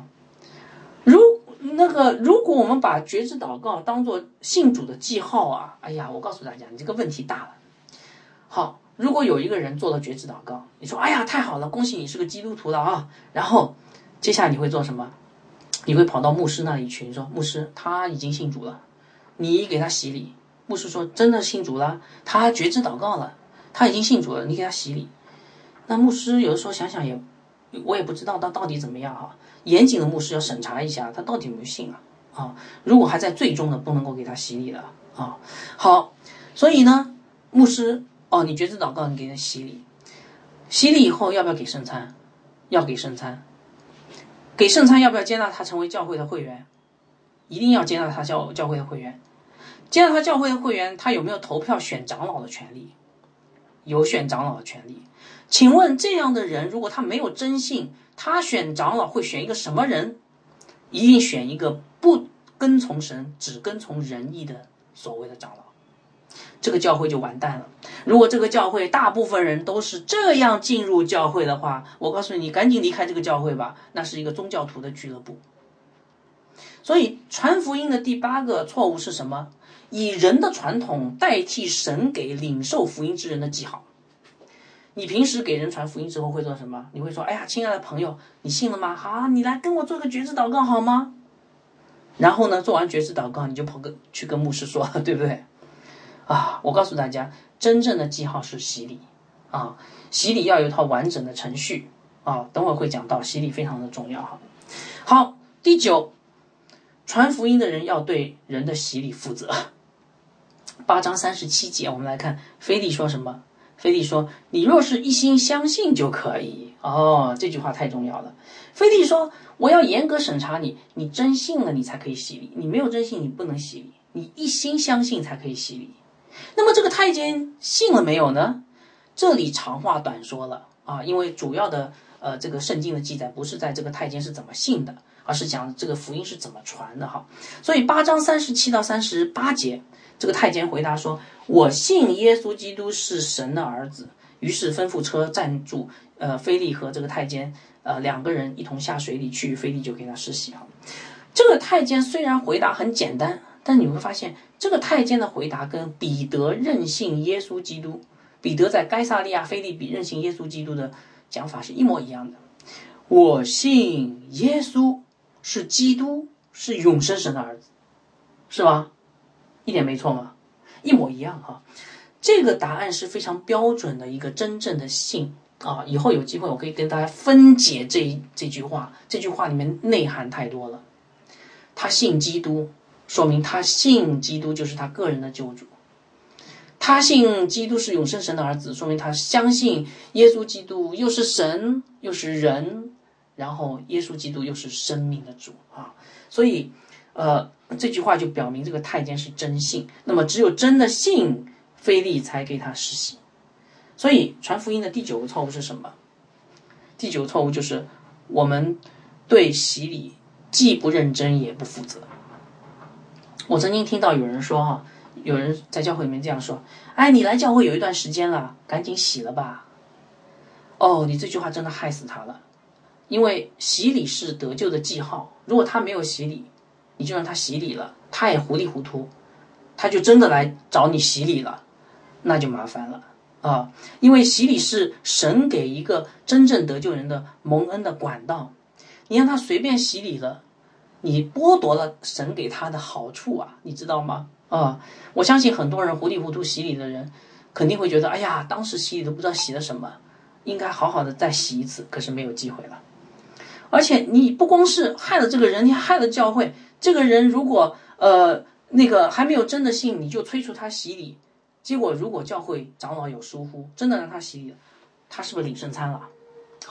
如果我们把觉知祷告当做信主的记号啊，哎呀，我告诉大家，你这个问题大了。好，如果有一个人做了觉知祷告，你说哎呀太好了，恭喜你是个基督徒了啊，然后接下来你会做什么？你会跑到牧师那里去，你说牧师他已经信主了，你给他洗礼。牧师说真的信主了，他觉知祷告了，他已经信主了，你给他洗礼。那牧师有的时候想想我也不知道他到底怎么样哈，严谨的牧师要审查一下他到底有没有信啊，如果还在最终的不能够给他洗礼了啊。好，所以呢，牧师你觉知祷告，你给他洗礼，洗礼以后要不要给圣餐？要给圣餐。给圣餐要不要接纳他成为教会的会员？一定要接纳他教会的会员。接纳他教会的会员，他有没有投票选长老的权利？有选长老的权利。请问这样的人，如果他没有真信，他选长老会选一个什么人？一定选一个不跟从神，只跟从人意的所谓的长老。这个教会就完蛋了。如果这个教会大部分人都是这样进入教会的话，我告诉你，赶紧离开这个教会吧，那是一个宗教徒的俱乐部。所以传福音的第8个错误是什么？以人的传统代替神给领受福音之人的记号。你平时给人传福音之后会做什么？你会说，哎呀，亲爱的朋友，你信了吗？好，你来跟我做个觉知祷告好吗？然后呢，做完觉知祷告，你就去跟牧师说，对不对？我告诉大家，真正的记号是洗礼啊，洗礼要有一套完整的程序啊，等会儿会讲到，洗礼非常的重要哈。好，第9，传福音的人要对人的洗礼负责。8章37节，我们来看腓利说什么？腓利说：“你若是一心相信就可以。”这句话太重要了。腓利说：“我要严格审查你，你真信了，你才可以洗礼；你没有真信，你不能洗礼。你一心相信才可以洗礼。”那么这个太监信了没有呢？这里长话短说了啊，因为主要的这个圣经的记载不是在这个太监是怎么信的，而是讲这个福音是怎么传的哈。所以8章37到38节，这个太监回答说：“我信耶稣基督是神的儿子。”于是吩咐车站住，腓利和这个太监2个人一同下水里去，腓利就给他施洗哈。这个太监虽然回答很简单，但你会发现这个太监的回答跟彼得认信耶稣基督，彼得在该撒利亚腓立比认信耶稣基督的讲法是一模一样的。我信耶稣是基督，是永生神的儿子，是吧？一点没错吗？一模一样哈。这个答案是非常标准的一个真正的信啊！以后有机会我可以跟大家分解这句话，这句话里面内涵太多了。他信基督，说明他信基督就是他个人的救主；他信基督是永生神的儿子，说明他相信耶稣基督又是神又是人，然后耶稣基督又是生命的主啊！所以这句话就表明这个太监是真信。那么只有真的信，腓利才给他施洗。所以传福音的第9个错误是什么？第9个错误就是我们对洗礼既不认真也不负责。我曾经听到有人说有人在教会里面这样说：“哎，你来教会有一段时间了，赶紧洗了吧。”你这句话真的害死他了，因为洗礼是得救的记号。如果他没有洗礼，你就让他洗礼了，他也糊里糊涂，他就真的来找你洗礼了，那就麻烦了啊！因为洗礼是神给一个真正得救人的蒙恩的管道，你让他随便洗礼了，你剥夺了神给他的好处啊，你知道吗？我相信很多人糊里糊涂洗礼的人，肯定会觉得，哎呀，当时洗礼都不知道洗了什么，应该好好的再洗一次，可是没有机会了。而且你不光是害了这个人，你还害了教会。这个人如果还没有真的信，你就催促他洗礼，结果如果教会长老有疏忽，真的让他洗礼了，他是不是领圣餐了？好，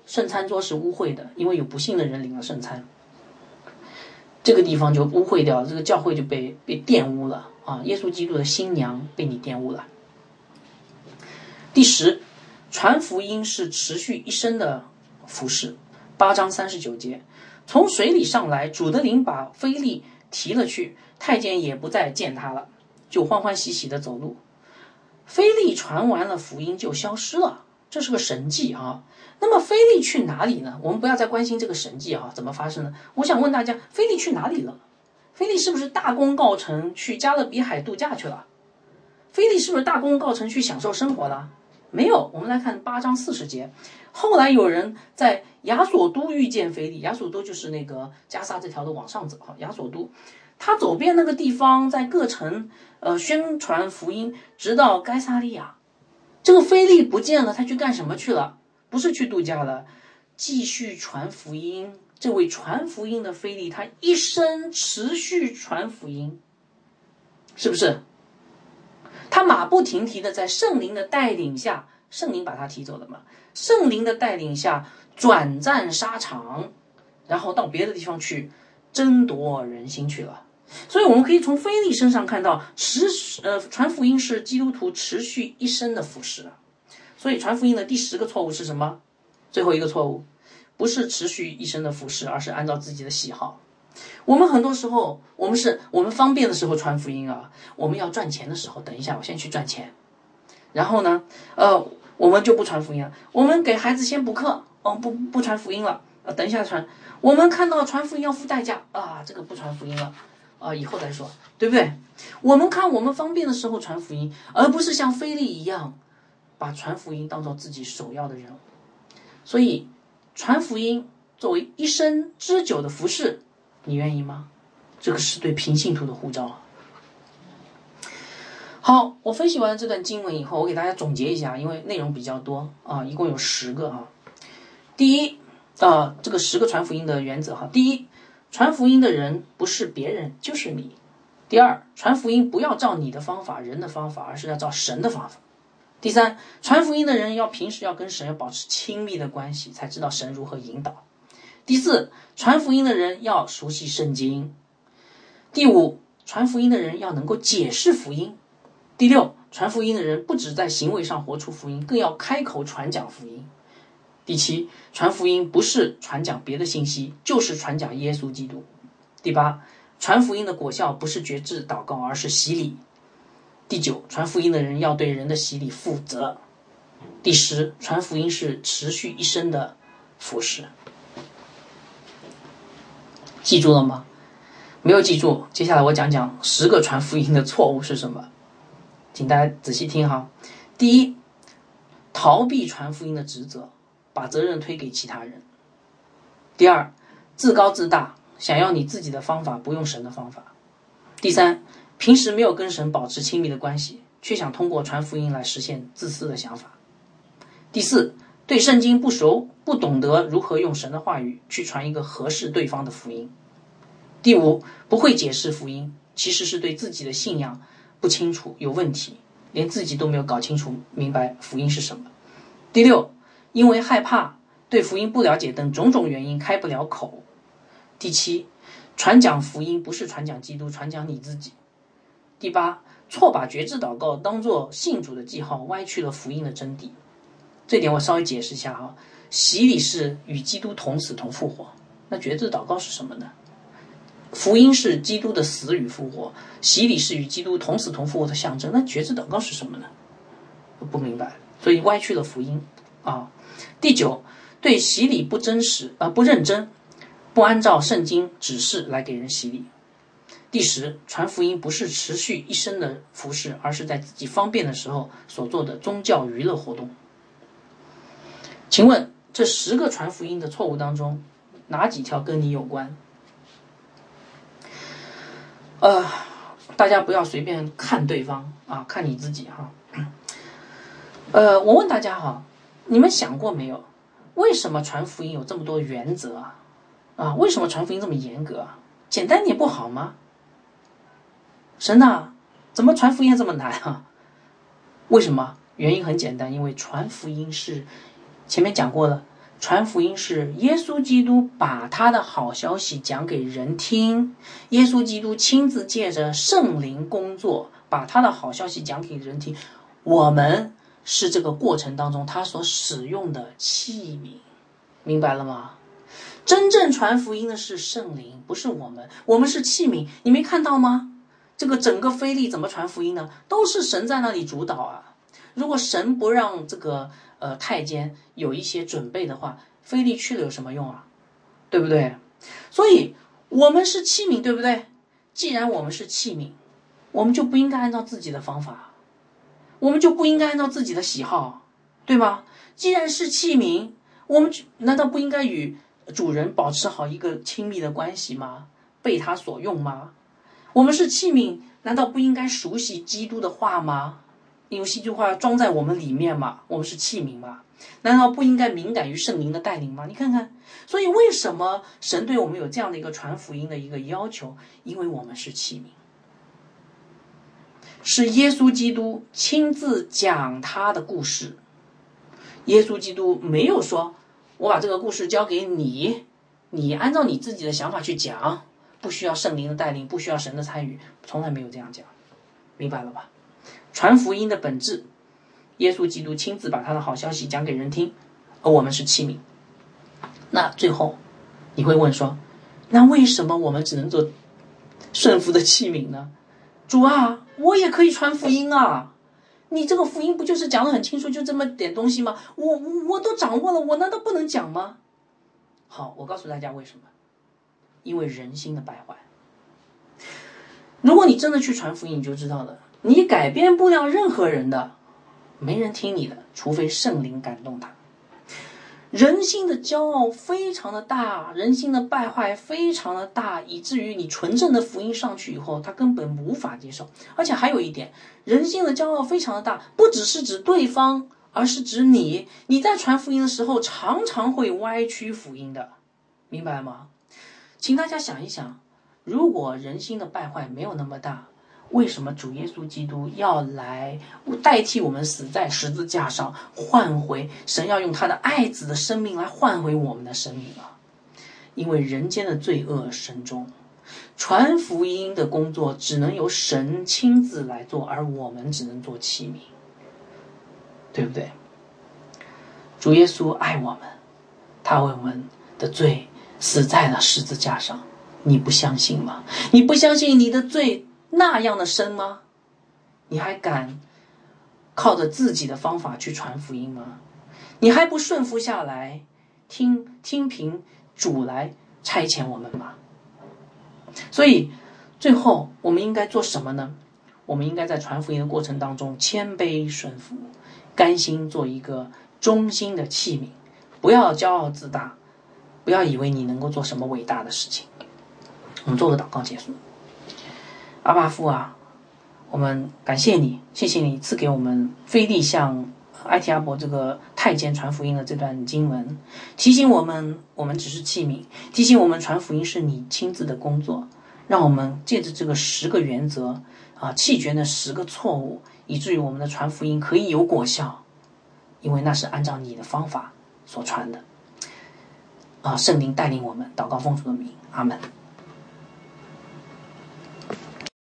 圣餐桌是污秽的，因为有不幸的人领了圣餐，这个地方就污秽掉了，这个教会就被玷污了啊！耶稣基督的新娘被你玷污了。第10，传福音是持续一生的服事。8章39节，从水里上来，主的灵把腓力提了去，太监也不再见他了，就欢欢喜喜的走路。腓力传完了福音就消失了，这是个神迹啊。那么腓力去哪里呢？我们不要再关心这个神迹啊怎么发生的。我想问大家，腓力去哪里了？腓力是不是大功告成去加勒比海度假去了？腓力是不是大功告成去享受生活了？没有。我们来看8章40节，后来有人在亚索都遇见腓力，亚索都就是那个加沙这条路往上走哈，亚索都，他走遍那个地方，在各城宣传福音，直到该撒利亚。这个腓力不见了，他去干什么去了？不是去度假了，继续传福音。这位传福音的腓力，他一生持续传福音，是不是？他马不停蹄的在圣灵的带领下，圣灵把他提走了嘛？圣灵的带领下转战沙场，然后到别的地方去争夺人心去了。所以我们可以从腓力身上看到，传福音是基督徒持续一生的服事。所以传福音的第10个错误是什么？最后一个错误，不是持续一生的服事，而是按照自己的喜好。我们很多时候，我们方便的时候传福音啊，我们要赚钱的时候，等一下我先去赚钱，然后呢，我们就不传福音了。我们给孩子先补课，不传福音了，等一下传。我们看到传福音要付代价啊，这个不传福音了。以后再说，对不对？我们看我们方便的时候传福音，而不是像腓力一样把传福音当做自己首要的任务。所以传福音作为一生之久的服事，你愿意吗？这个是对平信徒的呼召。好，我分析完这段经文以后，我给大家总结一下，因为内容比较多一共有10个啊。第一这个10个传福音的原则哈。第一，传福音的人不是别人就是你。第二，传福音不要照你的方法人的方法，而是要照神的方法。第三，传福音的人平时要跟神要保持亲密的关系，才知道神如何引导。第四，传福音的人要熟悉圣经。第五，传福音的人要能够解释福音。第六，传福音的人不只在行为上活出福音，更要开口传讲福音。第七，传福音不是传讲别的信息，就是传讲耶稣基督。第八，传福音的果效不是决志祷告，而是洗礼。第九，传福音的人要对人的洗礼负责。第10，传福音是持续一生的服事。记住了吗？没有记住，接下来我讲讲10个传福音的错误是什么，请大家仔细听哈。第一，逃避传福音的职责，把责任推给其他人。第二，自高自大，想要你自己的方法，不用神的方法。第三，平时没有跟神保持亲密的关系，却想通过传福音来实现自私的想法。第四，对圣经不熟，不懂得如何用神的话语去传一个合适对方的福音。第五，不会解释福音，其实是对自己的信仰不清楚，有问题，连自己都没有搞清楚明白福音是什么。第六，因为害怕对福音不了解等种种原因开不了口。第七，传讲福音不是传讲基督，传讲你自己。第八，错把决志祷告当作信主的记号，歪曲了福音的真谛。这点我稍微解释一下哈。洗礼是与基督同死同复活，那决志祷告是什么呢？福音是基督的死与复活，洗礼是与基督同死同复活的象征，那决志祷告是什么呢？不明白，所以歪曲了福音啊。第九，对洗礼不真实不认真，不按照圣经指示来给人洗礼。第10，传福音不是持续一生的服事，而是在自己方便的时候所做的宗教娱乐活动。请问这10个传福音的错误当中，哪几条跟你有关？大家不要随便看对方看你自己哈。我问大家哈，你们想过没有，为什么传福音有这么多原则为什么传福音这么严格简单点不好吗？神怎么传福音这么难为什么？原因很简单，因为传福音是前面讲过了， 传福音是耶稣基督把他的好消息讲给人听，耶稣基督亲自借着圣灵工作，把他的好消息讲给人听。我们是这个过程当中他所使用的器皿，明白了吗？真正传福音的是圣灵，不是我们，我们是器皿。你没看到吗？这个整个腓利怎么传福音呢？都是神在那里主导啊。如果神不让这个太监有一些准备的话，腓利去了有什么用啊？对不对？所以我们是器皿，对不对？既然我们是器皿，我们就不应该按照自己的方法，我们就不应该按照自己的喜好，对吧？既然是器皿，我们难道不应该与主人保持好一个亲密的关系吗？被他所用吗？我们是器皿，难道不应该熟悉基督的话吗？因为基督话装在我们里面嘛，我们是器皿嘛，难道不应该敏感于圣灵的带领吗？你看看，所以为什么神对我们有这样的一个传福音的一个要求？因为我们是器皿，是耶稣基督亲自讲他的故事。耶稣基督没有说我把这个故事交给你，你按照你自己的想法去讲，不需要圣灵的带领，不需要神的参与，从来没有这样讲，明白了吧？传福音的本质，耶稣基督亲自把他的好消息讲给人听，而我们是器皿。那最后你会问说，那为什么我们只能做顺服的器皿呢？主啊，我也可以传福音啊，你这个福音不就是讲得很清楚，就这么点东西吗？我都掌握了，我难道不能讲吗？好，我告诉大家为什么。因为人心的败坏。如果你真的去传福音，你就知道了，你改变不了任何人的，没人听你的，除非圣灵感动他。人心的骄傲非常的大，人心的败坏非常的大，以至于你纯正的福音上去以后，他根本无法接受。而且还有一点，人心的骄傲非常的大，不只是指对方，而是指你。你在传福音的时候，常常会歪曲福音的，明白吗？请大家想一想，如果人心的败坏没有那么大，为什么主耶稣基督要来代替我们死在十字架上，换回神要用他的爱子的生命来换回我们的生命啊？因为人间的罪恶深重，传福音的工作只能由神亲自来做，而我们只能做器皿，对不对？主耶稣爱我们，他为我们的罪死在了十字架上，你不相信吗？你不相信你的罪那样的深吗？你还敢靠着自己的方法去传福音吗？你还不顺服下来，听凭主来差遣我们吗？所以最后我们应该做什么呢？我们应该在传福音的过程当中谦卑顺服，甘心做一个忠心的器皿，不要骄傲自大，不要以为你能够做什么伟大的事情。我们做个祷告结束。阿爸父啊，我们感谢你，谢谢你赐给我们腓利向埃提阿伯这个太监传福音的这段经文，提醒我们只是器皿，提醒我们传福音是你亲自的工作，让我们借着这个10个原则弃绝那10个错误，以至于我们的传福音可以有果效，因为那是按照你的方法所传的。圣灵带领我们，祷告奉主的名，阿们。